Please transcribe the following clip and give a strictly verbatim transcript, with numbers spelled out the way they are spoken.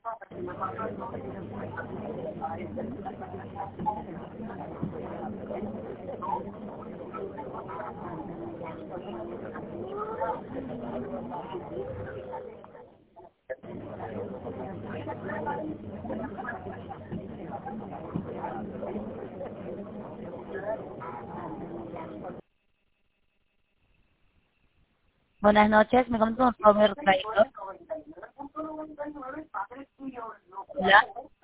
Buenas noches, me comunico con Robert Traidor. Hola.